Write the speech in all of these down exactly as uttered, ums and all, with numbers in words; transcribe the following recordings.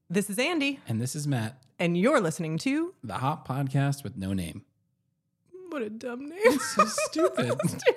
This is Andy. And this is Matt. And you're listening to The Hop Podcast with no name. What a dumb name. It's so stupid.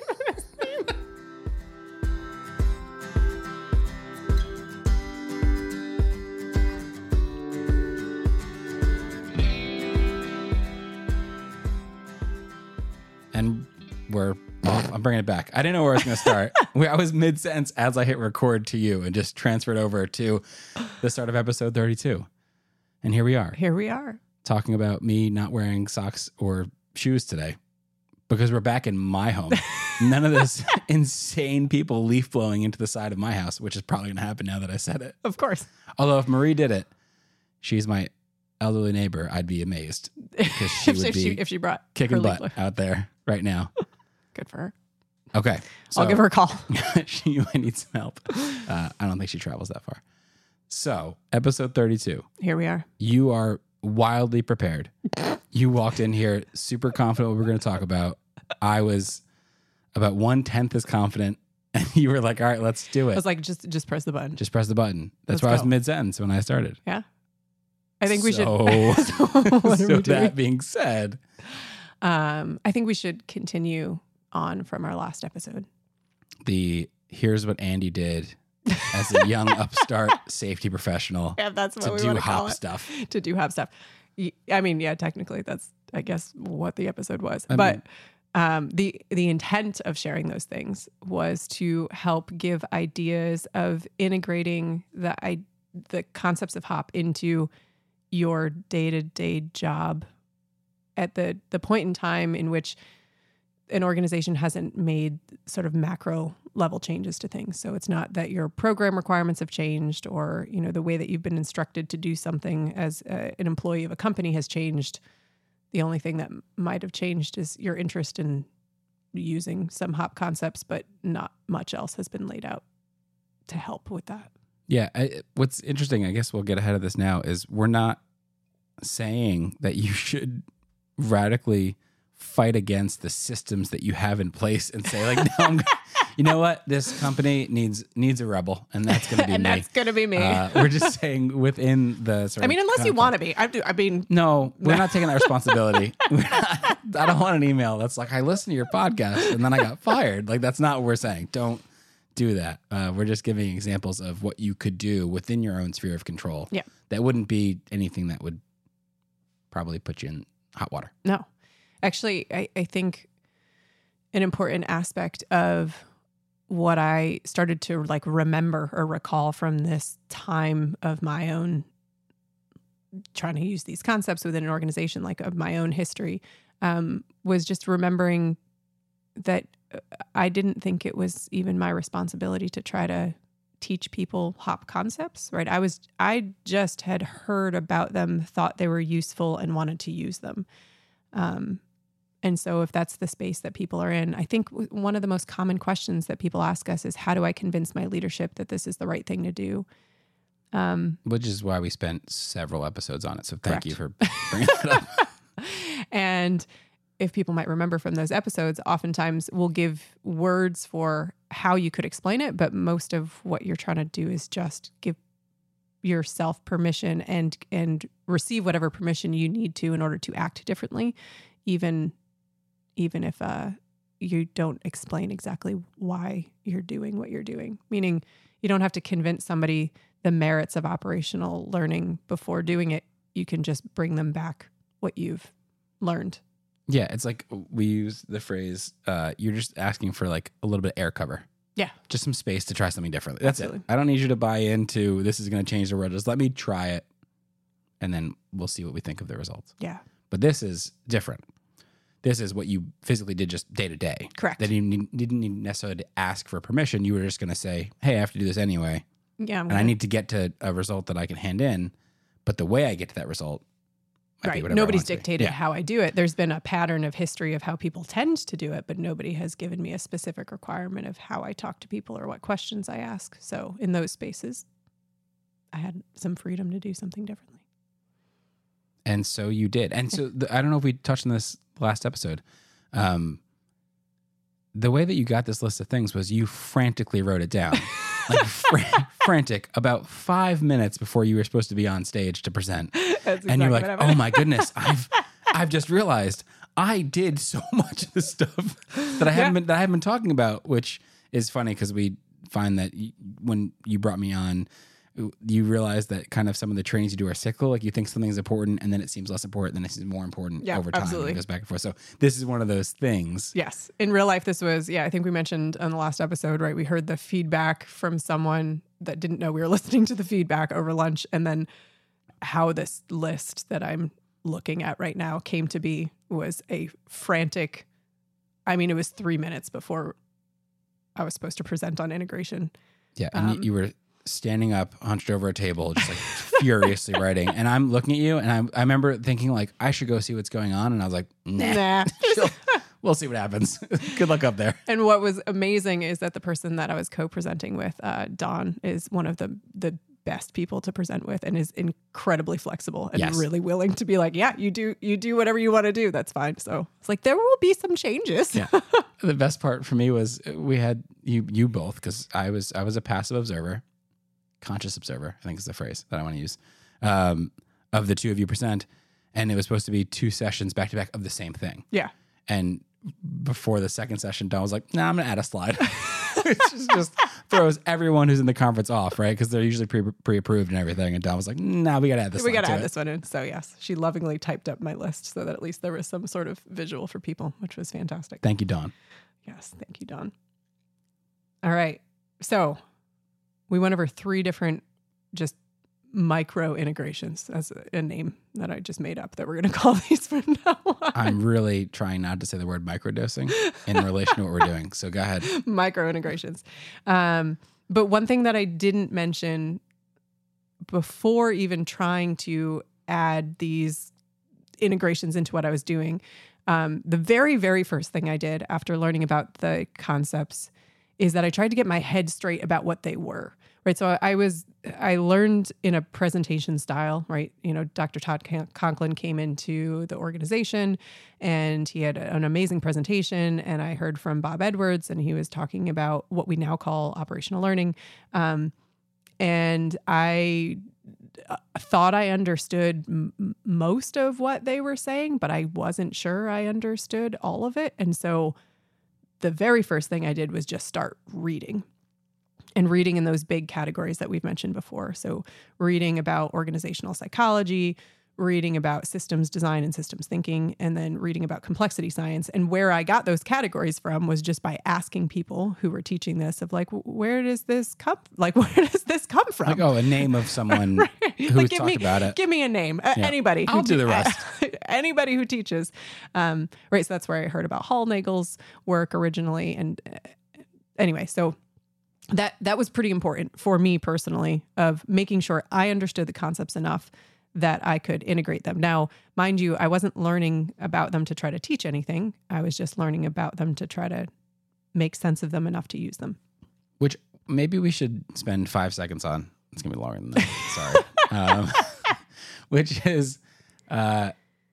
And we're, well, I'm bringing it back. I didn't know where I was going to start. we, I was mid-sentence as I hit record to you and just transferred over to the start of episode thirty-two. And here we are. Here we are. Talking about me not wearing socks or shoes today because we're back in my home. None of this insane people leaf blowing into the side of my house, which is probably going to happen now that I said it. Of course. Although if Marie did it, she's my elderly neighbor, I'd be amazed because she if, would if be she, if she brought kicking her butt leaf out there right now. Good for her. Okay. So I'll give her a call. she might need some help. Uh, I don't think she travels that far. So episode thirty-two. Here we are. You are wildly prepared. You walked in here super confident what we're going to talk about. I was about one-tenth as confident. And you were like, all right, let's do it. I was like, just just press the button. Just press the button. That's Let's why go. I was mid-sentence when I started. Yeah. I think we So- should. so what are So we doing? that being said, Um, I think we should continue on from our last episode. the here's what Andy did as a young upstart safety professional Yeah, that's what to we do want to call hop it. stuff. To do hop stuff. Y- I mean, yeah, technically that's, I guess, what the episode was. I but mean- um, the the intent of sharing those things was to help give ideas of integrating the I, the concepts of hop into your day-to-day job at the the point in time in which an organization hasn't made sort of macro level changes to things. So it's not that your program requirements have changed or, you know, the way that you've been instructed to do something as a, an employee of a company has changed. The only thing that might have changed is your interest in using some hop concepts, but not much else has been laid out to help with that. Yeah. I, what's interesting, I guess we'll get ahead of this now, is we're not saying that you should radically fight against the systems that you have in place and say like, no, I'm, you know what? This company needs needs a rebel, and that's going to be and me. that's going to be me. Uh, we're just saying within the sort I mean, of unless you context. want to be. I, do, I mean, No, we're not taking that responsibility. We're not- I don't want an email that's like, I listened to your podcast and then I got fired. Like, that's not what we're saying. Don't do that. Uh, we're just giving examples of what you could do within your own sphere of control. Yeah. That wouldn't be anything that would probably put you in hot water. no. Actually, I, I think an important aspect of what I started to like remember or recall from this time of my own trying to use these concepts within an organization, like of my own history, um, was just remembering that I didn't think it was even my responsibility to try to teach people hop concepts, right? I was, I just had heard about them, thought they were useful and wanted to use them. Um, And so if that's the space that people are in, I think w- one of the most common questions that people ask us is, how do I convince my leadership that this is the right thing to do? Um, Which is why we spent several episodes on it. So thank Correct. you for bringing that up. and if people might remember from those episodes, oftentimes we'll give words for how you could explain it, but most of what you're trying to do is just give yourself permission and and receive whatever permission you need to in order to act differently, even even if uh, you don't explain exactly why you're doing what you're doing. Meaning you don't have to convince somebody the merits of operational learning before doing it. You can just bring them back what you've learned. Yeah. It's like we use the phrase, uh, you're just asking for like a little bit of air cover. Yeah. Just some space to try something differently. That's Absolutely. it. I don't need you to buy into this is going to change the world. Just let me try it, and then we'll see what we think of the results. Yeah. But this is different. This is what you physically did just day to day. Correct. That you need- didn't need necessarily to ask for permission. You were just going to say, hey, I have to do this anyway, Yeah. I'm and I gonna- need to get to a result that I can hand in. But the way I get to that result might be right. whatever I Nobody's want it to be. dictated Yeah. how I do it. There's been a pattern of history of how people tend to do it, but nobody has given me a specific requirement of how I talk to people or what questions I ask. So in those spaces, I had some freedom to do something differently. And so you did. And so the, I don't know if we touched on this last episode. Um, the way that you got this list of things was you frantically wrote it down. like fr- frantic about five minutes before you were supposed to be on stage to present. That's And you're exactly like, what happened. oh my goodness, I've I've just realized I did so much of the stuff that I haven't Yeah. been that I haven't been talking about, which is funny because we find that you, when you brought me on, you realize that kind of some of the trainings you do are cyclical. Like you think something's important, and then it seems less important, then it seems more important Yeah, over time. absolutely. And it goes back and forth. So this is one of those things. Yes. In real life, this was, yeah, I think we mentioned on the last episode, right? We heard the feedback from someone that didn't know we were listening to the feedback over lunch. And then how this list that I'm looking at right now came to be was a frantic, I mean, it was three minutes before I was supposed to present on integration. Yeah, and Um, you, you were standing up, hunched over a table, just like furiously writing. And I'm looking at you, and I, I remember thinking like, I should go see what's going on. And I was like, nah, Nah. She'll- we'll see what happens. Good luck up there. And what was amazing is that the person that I was co-presenting with, uh, Dawn, is one of the the best people to present with, and is incredibly flexible and Yes. really willing to be like, yeah, you do you do whatever you want to do. That's fine. So it's like there will be some changes. Yeah. The best part for me was we had you you both, because I was I was a passive observer, conscious observer, I think is the phrase that I want to use, um, of the two of you present, and it was supposed to be two sessions back to back of the same thing. Yeah. And before the second session, Don was like, "Nah, I'm gonna add a slide." It just, just throws everyone who's in the conference off, right? Because they're usually pre pre approved and everything. And Don was like, "Nah, we gotta add this. We slide got to to add it." this one in. So yes, she lovingly typed up my list so that at least there was some sort of visual for people, which was fantastic. Thank you, Don. Yes, thank you, Dawn. All right. So we went over three different just micro integrations as a, a name that I just made up that we're going to call these from now on. I'm really trying not to say the word microdosing in relation to what we're doing. So go ahead. Micro integrations. Um, but one thing that I didn't mention before even trying to add these integrations into what I was doing, um, the very, very first thing I did after learning about the concepts is that I tried to get my head straight about what they were. Right. So I was, I learned in a presentation style, right? You know, Doctor Todd Conklin came into the organization and he had an amazing presentation. And I heard from Bob Edwards, and he was talking about what we now call operational learning. Um, and I thought I understood m- most of what they were saying, but I wasn't sure I understood all of it. And so the very first thing I did was just start reading. And reading in those big categories that we've mentioned before. So reading about organizational psychology, reading about systems design and systems thinking, and then reading about complexity science. And where I got those categories from was just by asking people who were teaching this of like, where does this come? Like, where does this come from? Like, oh, a name of someone Right. who's Like, give talked me, about it. Give me a name. Uh, Yeah. Anybody. I'll do the rest. Anybody who teaches. Um, right. So that's where I heard about Hallnagel's work originally. And uh, anyway, so that that was pretty important for me personally, of making sure I understood the concepts enough that I could integrate them. Now, mind you, I wasn't learning about them to try to teach anything. I was just learning about them to try to make sense of them enough to use them. Which maybe we should spend five seconds on. It's going to be longer than that. Sorry. um, which is, uh,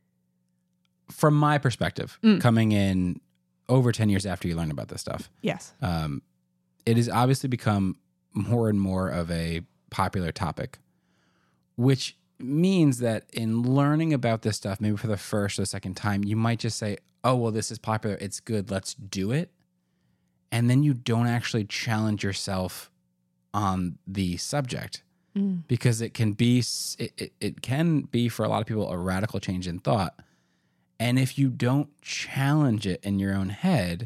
from my perspective, Mm. coming in over ten years after you learn about this stuff, Yes. um, it has obviously become more and more of a popular topic, which means that in learning about this stuff, maybe for the first or the second time, you might just say, oh, well, this is popular. It's good. Let's do it. And then you don't actually challenge yourself on the subject, Mm. because it can be, it, it, it can be for a lot of people a radical change in thought. And if you don't challenge it in your own head,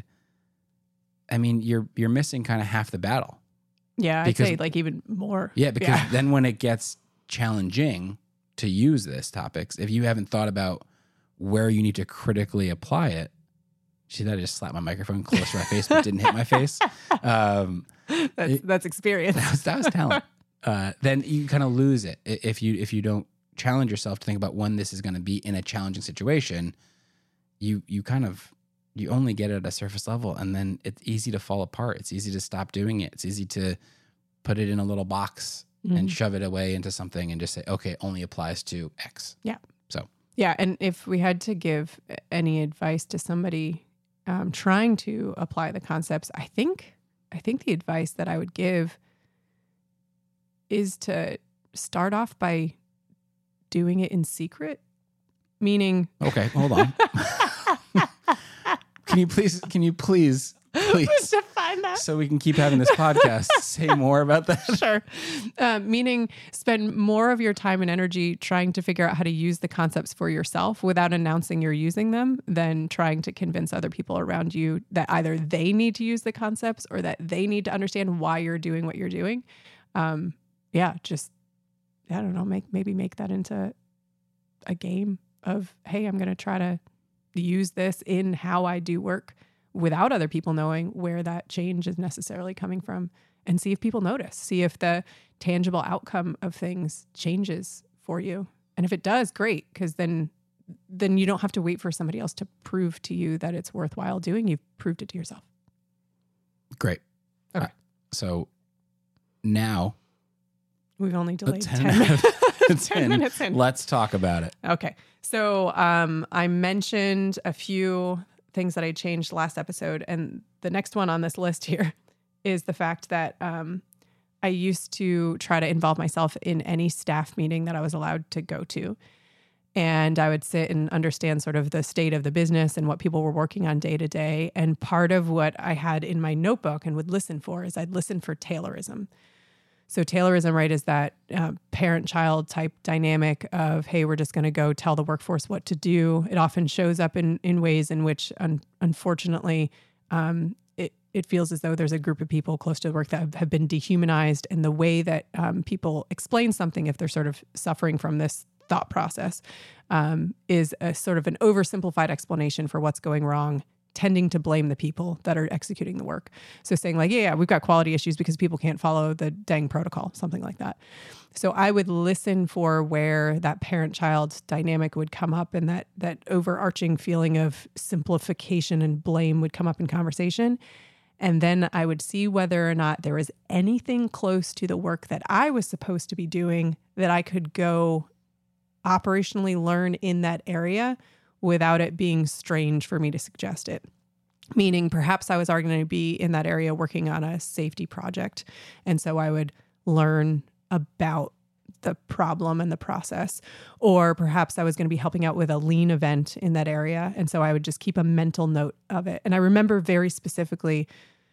I mean, you're you're missing kind of half the battle. Yeah, I'd Because- say like even more. Yeah, because Yeah. then when it gets challenging to use this topics, if you haven't thought about where you need to critically apply it, see that I just slapped my microphone close to my face but didn't hit my face. Um, That's It- that's experience. that was that was talent. Uh, then you kind of lose it I- if you if you don't challenge yourself to think about when this is going to be in a challenging situation. You you kind of you only get it at a surface level, and then it's easy to fall apart. It's easy to stop doing it. It's easy to put it in a little box and Mhm. shove it away into something and just say, okay, it only applies to X. Yeah, and if we had to give any advice to somebody um, trying to apply the concepts, I think I think the advice that I would give is to start off by doing it in secret, meaning. Okay, hold on. Can you please, can you please, please define that so we can keep having this podcast, say more about that? Sure. Um, meaning spend more of your time and energy trying to figure out how to use the concepts for yourself without announcing you're using them than trying to convince other people around you that either they need to use the concepts or that they need to understand why you're doing what you're doing. Um, yeah, just, I don't know, make maybe make that into a game of, hey, I'm going to try to use this in how I do work without other people knowing where that change is necessarily coming from, and see if people notice, see if the tangible outcome of things changes for you. And if it does, great, because then then you don't have to wait for somebody else to prove to you that it's worthwhile doing. You've proved it to yourself. Great. Okay. Uh, so now we've only delayed ten, ten, minutes. ten, ten minutes in. Let's talk about it. Okay. So um, I mentioned a few things that I changed last episode. And the next one on this list here is the fact that um, I used to try to involve myself in any staff meeting that I was allowed to go to. And I would sit and understand sort of the state of the business and what people were working on day to day. And part of what I had in my notebook and would listen for is I'd listen for Taylorism. So Taylorism, right, is that uh, parent-child type dynamic of, hey, we're just going to go tell the workforce what to do. It often shows up in, in ways in which, un- unfortunately, um, it, it feels as though there's a group of people close to the work that have, have been dehumanized. And the way that um, people explain something, if they're sort of suffering from this thought process, um, is a sort of an oversimplified explanation for what's going wrong, tending to blame the people that are executing the work. So saying like, yeah, yeah, we've got quality issues because people can't follow the dang protocol, something like that. So I would listen for where that parent-child dynamic would come up, and that that overarching feeling of simplification and blame would come up in conversation. And then I would see whether or not there was anything close to the work that I was supposed to be doing that I could go operationally learn in that area without it being strange for me to suggest it. Meaning perhaps I was already going to be in that area working on a safety project. And so I would learn about the problem and the process. Or perhaps I was going to be helping out with a lean event in that area. And so I would just keep a mental note of it. And I remember very specifically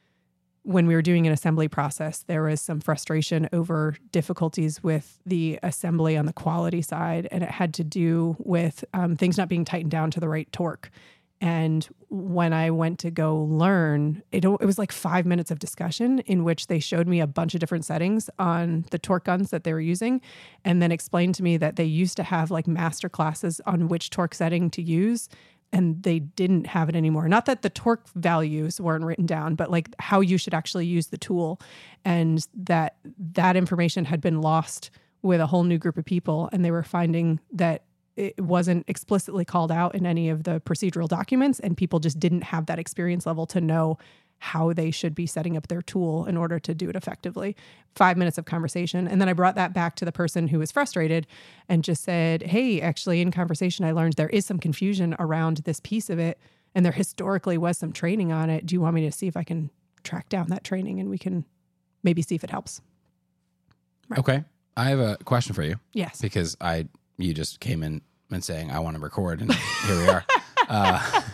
when we were doing an assembly process, there was some frustration over difficulties with the assembly on the quality side. And it had to do with um, things not being tightened down to the right torque. And when I went to go learn, it, it was like five minutes of discussion in which they showed me a bunch of different settings on the torque guns that they were using, and then explained to me that they used to have like master classes on which torque setting to use, and they didn't have it anymore. Not that the torque values weren't written down, but like how you should actually use the tool, and that that information had been lost with a whole new group of people, and they were finding that it wasn't explicitly called out in any of the procedural documents, and people just didn't have that experience level to know how they should be setting up their tool in order to do it effectively. Five minutes of conversation. And then I brought that back to the person who was frustrated and just said, hey, actually in conversation, I learned there is some confusion around this piece of it, and there historically was some training on it. Do you want me to see if I can track down that training and we can maybe see if it helps? Right. Okay. I have a question for you. Yes. Because I, you just came in and saying, I want to record, and here we are. Uh,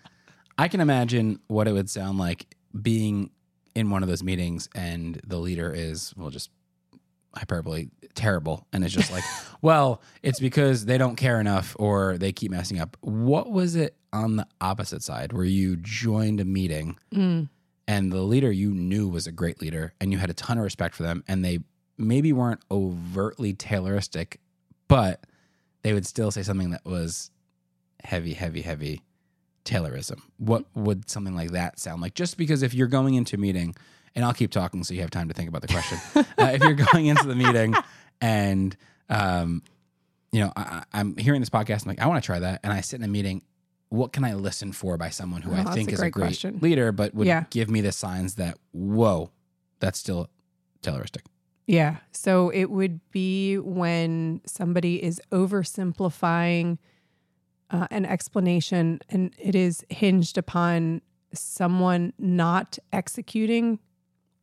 I can imagine what it would sound like being in one of those meetings and the leader is, well, just hyperbole, terrible. And it's just like, well, it's because they don't care enough or they keep messing up. What was it on the opposite side where you joined a meeting mm. and the leader you knew was a great leader and you had a ton of respect for them, and they maybe weren't overtly Tayloristic, but they would still say something that was heavy, heavy, heavy Taylorism? What would something like that sound like? Just because if you're going into a meeting, and I'll keep talking so you have time to think about the question. uh, if you're going into the meeting and, um, you know, I, I'm hearing this podcast, I'm like, I want to try that. And I sit in a meeting, what can I listen for by someone who oh, I think a is great a great question. leader, but would yeah. give me the signs that, whoa, that's still Tayloristic? Yeah. So it would be when somebody is oversimplifying uh, an explanation, and it is hinged upon someone not executing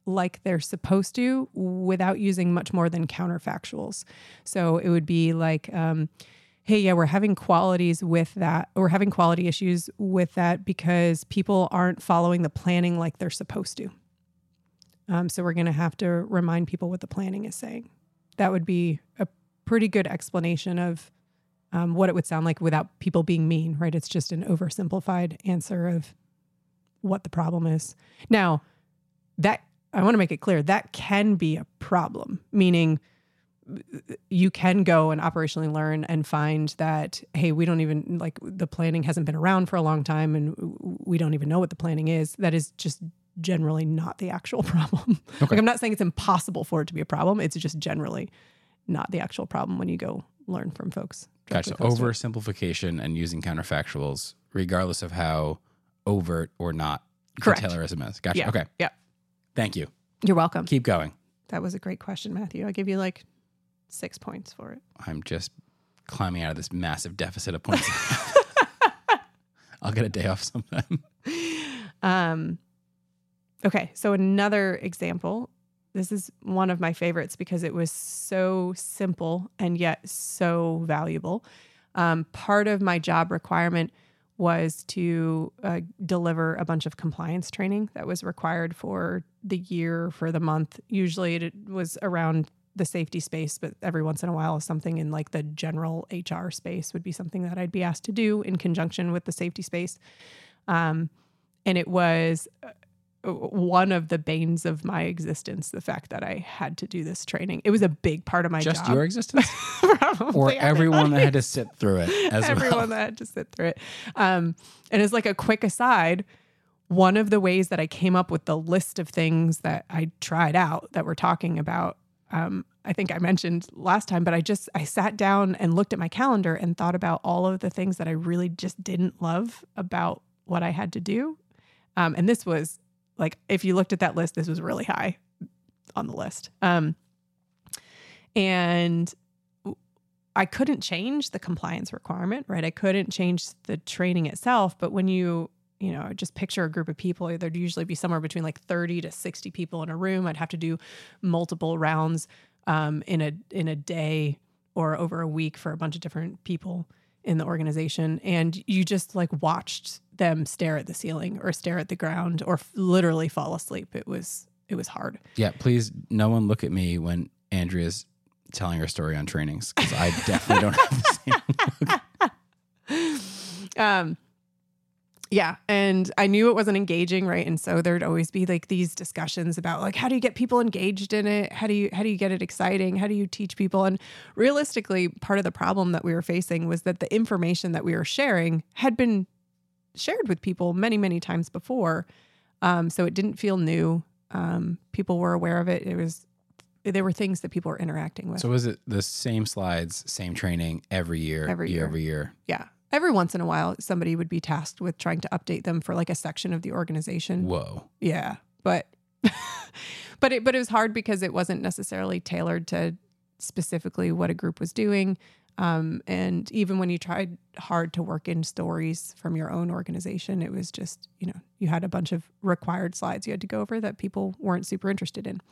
like they're supposed to without using much more than counterfactuals. So it would be like, um, hey, yeah, we're having qualities with that. We're having quality issues with that because people aren't following the planning like they're supposed to. Um, so we're going to have to remind people what the planning is saying. That would be a pretty good explanation of um, what it would sound like without people being mean, right? It's just an oversimplified answer of what the problem is. Now, that I want to make it clear, that can be a problem, meaning you can go and operationally learn and find that, hey, we don't even, like, the planning hasn't been around for a long time and we don't even know what the planning is. That is just generally not the actual problem. Okay. Like, I'm not saying it's impossible for it to be a problem. It's just generally not the actual problem when you go learn from folks. Gotcha. Oversimplification and using counterfactuals, regardless of how overt or not Correct. Taylorism is. Gotcha. Yeah. Okay. Yeah. Thank you. You're welcome. Keep going. That was a great question, Matthew. I give you like six points for it. I'm just climbing out of this massive deficit of points. I'll get a day off sometime. Um, okay. So another example. This is one of my favorites because it was so simple and yet so valuable. Um, part of my job requirement was to uh, deliver a bunch of compliance training that was required for the year, for the month. Usually it was around the safety space, but every once in a while something in like the general H R space would be something that I'd be asked to do in conjunction with the safety space. Um, and it was one of the banes of my existence, the fact that I had to do this training. It was a big part of my Just job. your existence? Or everyone everybody. that had to sit through it as Everyone well? that had to sit through it. Um, and as like a quick aside, one of the ways that I came up with the list of things that I tried out that we're talking about, um, I think I mentioned last time, but I just, I sat down and looked at my calendar and thought about all of the things that I really just didn't love about what I had to do. Um, and this was like, if you looked at that list, this was really high on the list. Um, and I couldn't change the compliance requirement, right? I couldn't change the training itself. But when you, you know, just picture a group of people, there'd usually be somewhere between like thirty to sixty people in a room. I'd have to do multiple rounds um, in a in a day or over a week for a bunch of different people in the organization. And you just like watched them stare at the ceiling or stare at the ground or f- literally fall asleep. It was, it was hard. Yeah, please, no one look at me when Andrea's telling her story on trainings, because I definitely don't have the same look. Um, yeah. And I knew it wasn't engaging, right? And so there'd always be like these discussions about like, how do you get people engaged in it? How do you, how do you get it exciting? How do you teach people? And realistically, part of the problem that we were facing was that the information that we were sharing had been shared with people many, many times before. Um, so it didn't feel new. Um, people were aware of it. It was, there were things that people were interacting with. So was it the same slides, same training every year, Every year year. over year? Yeah. Every once in a while, somebody would be tasked with trying to update them for like a section of the organization. Whoa. Yeah. But, but it, but it was hard because it wasn't necessarily tailored to specifically what a group was doing. Um, and even when you tried hard to work in stories from your own organization, it was just, you know, you had a bunch of required slides you had to go over that people weren't super interested in.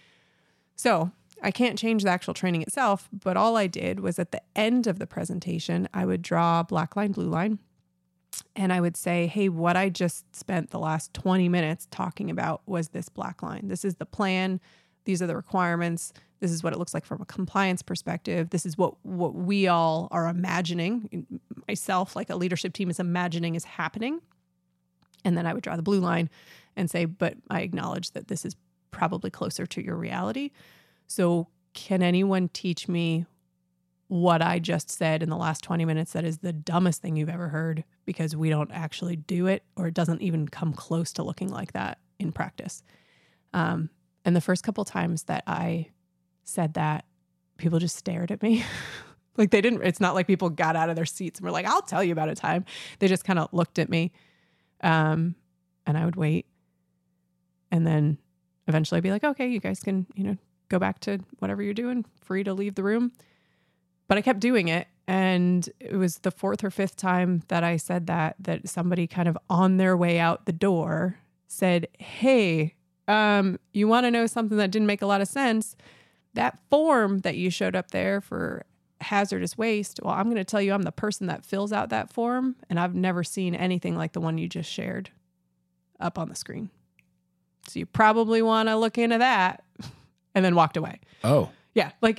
So I can't change the actual training itself, but all I did was at the end of the presentation, I would draw a black line, blue line, and I would say, hey, what I just spent the last twenty minutes talking about was this black line. This is the plan. These are the requirements. This is what it looks like from a compliance perspective. This is what, what we all are imagining, myself, like a leadership team is imagining is happening. And then I would draw the blue line and say, but I acknowledge that this is probably closer to your reality. So can anyone teach me what I just said in the last twenty minutes that is the dumbest thing you've ever heard because we don't actually do it, or it doesn't even come close to looking like that in practice? Um, and the first couple times that I said that, people just stared at me. Like they didn't, it's not like people got out of their seats and were like, I'll tell you about a time. They just kind of looked at me. Um, and I would wait. And then eventually I'd be like, okay, you guys can, you know, go back to whatever you're doing, free to leave the room. But I kept doing it. And it was the fourth or fifth time that I said that, that somebody kind of on their way out the door said, hey, um, you want to know something that didn't make a lot of sense? That form that you showed up there for hazardous waste, well, I'm going to tell you I'm the person that fills out that form, and I've never seen anything like the one you just shared up on the screen. So you probably want to look into that, and then walked away. Oh. Yeah. Like,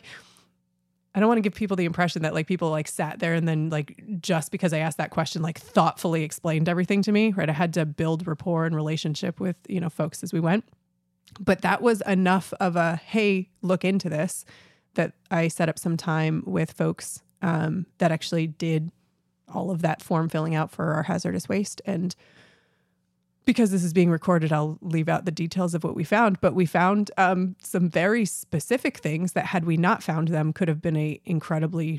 I don't want to give people the impression that like people like sat there and then like just because I asked that question, like thoughtfully explained everything to me, right? I had to build rapport and relationship with, you know, folks as we went. But that was enough of a, hey, look into this, that I set up some time with folks um, that actually did all of that form filling out for our hazardous waste. And because this is being recorded, I'll leave out the details of what we found, but we found um, some very specific things that had we not found them could have been a incredibly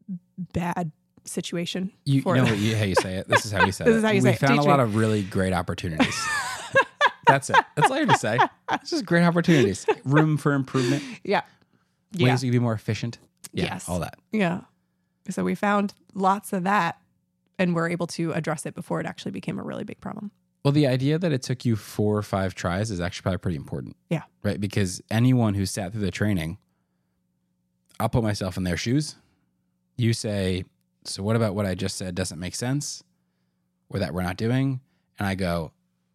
bad situation. You, for you know them. what you, how you say it. This is how you say This it. is how you we say it. found Teach a lot me. of really great opportunities. That's it. That's all I have to say. It's just great opportunities. Room for improvement. Yeah. Ways Yeah. you can be more efficient. Yeah, Yes. all that. Yeah. So we found lots of that and we're able to address it before it actually became a really big problem. Well, the idea that it took you four or five tries is actually probably pretty important. Yeah. Right? Because anyone who sat through the training, I'll put myself in their shoes. You say, so what about what I just said doesn't make sense or that we're not doing? And I go,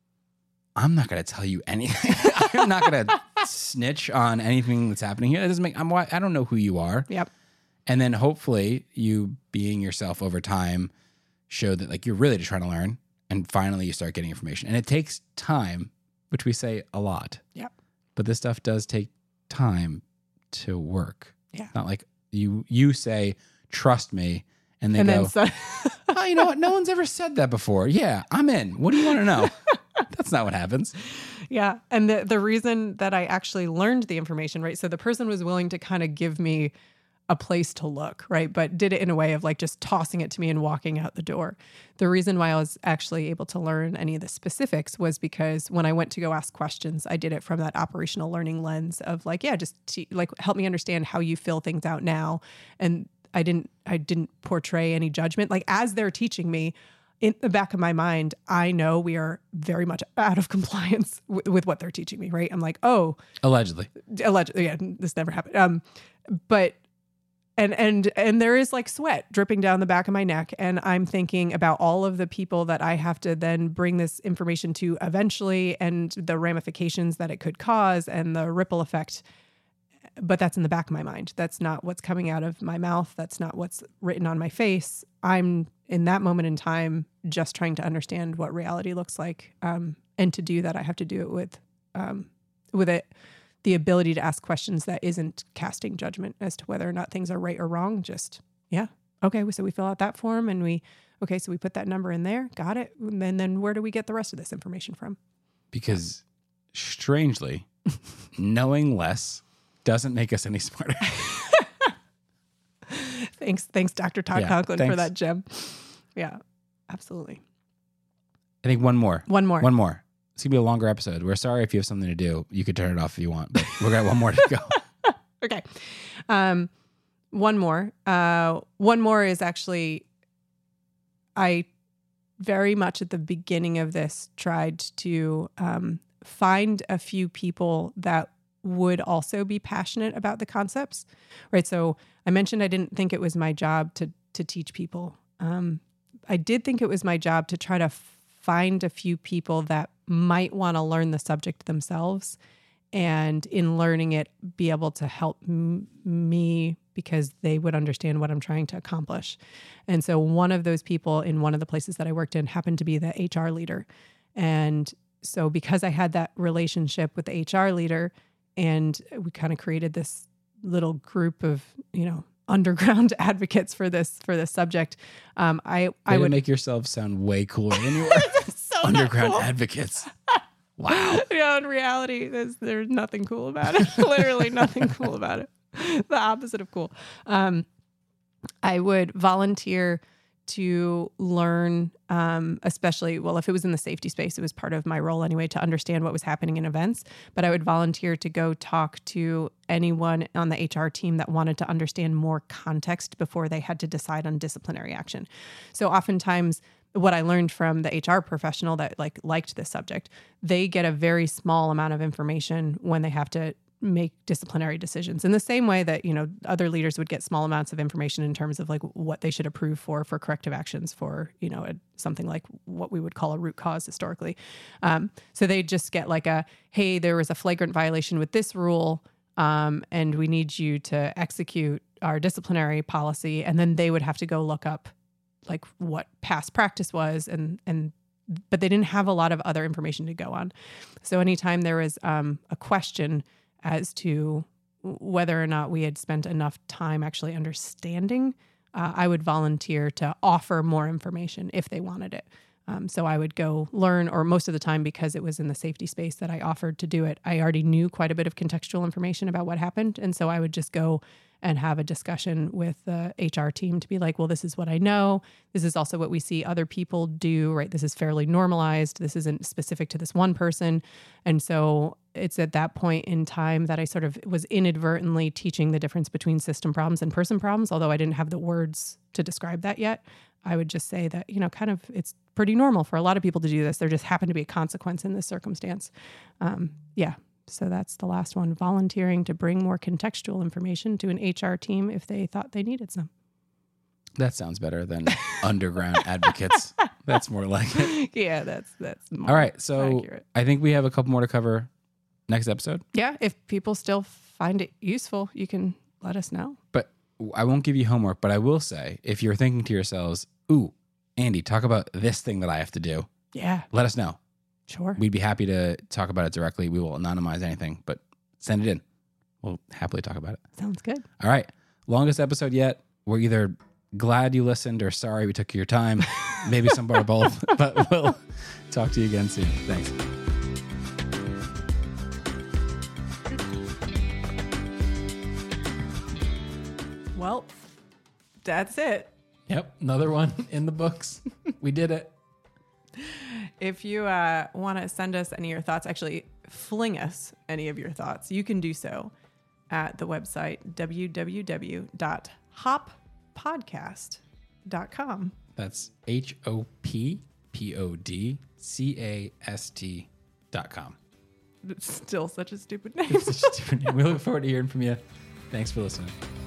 I'm not going to tell you anything. I'm not going to snitch on anything that's happening here. It doesn't make, I'm, I don't know who you are. Yep. And then hopefully you being yourself over time show that like you're really just trying to learn. And finally, you start getting information. And it takes time, which we say a lot. Yep. But this stuff does take time to work. Yeah. It's not like you you say, trust me, and they And go, then so- oh, you know what? No one's ever said that before. Yeah, I'm in. What do you want to know? That's not what happens. Yeah. And the, the reason that I actually learned the information, right? So the person was willing to kind of give me a place to look, right? But did it in a way of like just tossing it to me and walking out the door. The reason why I was actually able to learn any of the specifics was because when I went to go ask questions, I did it from that operational learning lens of like, yeah, just to, like help me understand how you fill things out now. And I didn't, I didn't portray any judgment. Like as they're teaching me, in the back of my mind, I know we are very much out of compliance w- with what they're teaching me, right? I'm like, oh, Allegedly. allegedly, yeah, this never happened. Um, but And and and there is like sweat dripping down the back of my neck. And I'm thinking about all of the people that I have to then bring this information to eventually and the ramifications that it could cause and the ripple effect. But that's in the back of my mind. That's not what's coming out of my mouth. That's not what's written on my face. I'm in that moment in time just trying to understand what reality looks like. Um, and to do that, I have to do it with um, with it. the ability to ask questions that isn't casting judgment as to whether or not things are right or wrong. Just, yeah. Okay. So we fill out that form and we, okay, so we put that number in there. Got it. And then where do we get the rest of this information from? Because strangely, knowing less doesn't make us any smarter. Thanks. Thanks, Doctor Todd Yeah, Conklin, for thanks. that gem. Yeah, absolutely. I think one more. One more. One more. It's going to be a longer episode. We're sorry if you have something to do. You could turn it off if you want, but we've got one more to go. Okay. Um, one more. Uh, one more is actually, I very much at the beginning of this tried to um, find a few people that would also be passionate about the concepts, right? So I mentioned I didn't think it was my job to to teach people. Um, I did think it was my job to try to f- find a few people that might want to learn the subject themselves, and in learning it, be able to help m- me because they would understand what I'm trying to accomplish. And so one of those people in one of the places that I worked in happened to be the H R leader. And so because I had that relationship with the H R leader, and we kind of created this little group of, you know, underground advocates for this for this subject, um, I I Way to would make yourself sound way cooler than you were. so not Underground cool. advocates. Wow. You know, in reality, there's, there's nothing cool about it. Literally nothing cool about it. The opposite of cool. Um, I would volunteer to learn, um, especially, well, if it was in the safety space, it was part of my role anyway, to understand what was happening in events. But I would volunteer to go talk to anyone on the H R team that wanted to understand more context before they had to decide on disciplinary action. So oftentimes, what I learned from the H R professional that like liked this subject, they get a very small amount of information when they have to make disciplinary decisions in the same way that, you know, other leaders would get small amounts of information in terms of like what they should approve for, for corrective actions for, you know, a, something like what we would call a root cause historically. Um, so they just get like a, hey, there was a flagrant violation with this rule. Um, and we need you to execute our disciplinary policy. And then they would have to go look up like what past practice was and, and, but they didn't have a lot of other information to go on. So anytime there was um, a question as to whether or not we had spent enough time actually understanding, uh, I would volunteer to offer more information if they wanted it. Um, so I would go learn, or most of the time, because it was in the safety space that I offered to do it, I already knew quite a bit of contextual information about what happened. And so I would just go and have a discussion with the H R team to be like, well, this is what I know. This is also what we see other people do, right? This is fairly normalized. This isn't specific to this one person. And so it's at that point in time that I sort of was inadvertently teaching the difference between system problems and person problems, although I didn't have the words to describe that yet. I would just say that, you know, kind of it's pretty normal for a lot of people to do this. There just happened to be a consequence in this circumstance. Um, yeah. So that's the last one, volunteering to bring more contextual information to an H R team if they thought they needed some. That sounds better than underground advocates. That's more like it. Yeah, that's that's more all right. So accurate. I think we have a couple more to cover next episode. Yeah, if people still find it useful, you can let us know. But I won't give you homework, but I will say, if you're thinking to yourselves, ooh, Andy, talk about this thing that I have to do. Yeah. Let us know. Sure. We'd be happy to talk about it directly. We will anonymize anything, but send it in. We'll happily talk about it. Sounds good. All right. Longest episode yet. We're either glad you listened or sorry we took your time. Maybe some or both, but we'll talk to you again soon. Thanks. Well, that's it. Yep. Another one in the books. We did it. If you uh, want to send us any of your thoughts, actually fling us any of your thoughts, you can do so at the website w w w dot hop podcast dot com. That's H O P P O D C A S T dot com. It's still such a stupid name. It's such a stupid name. We look forward to hearing from you. Thanks for listening.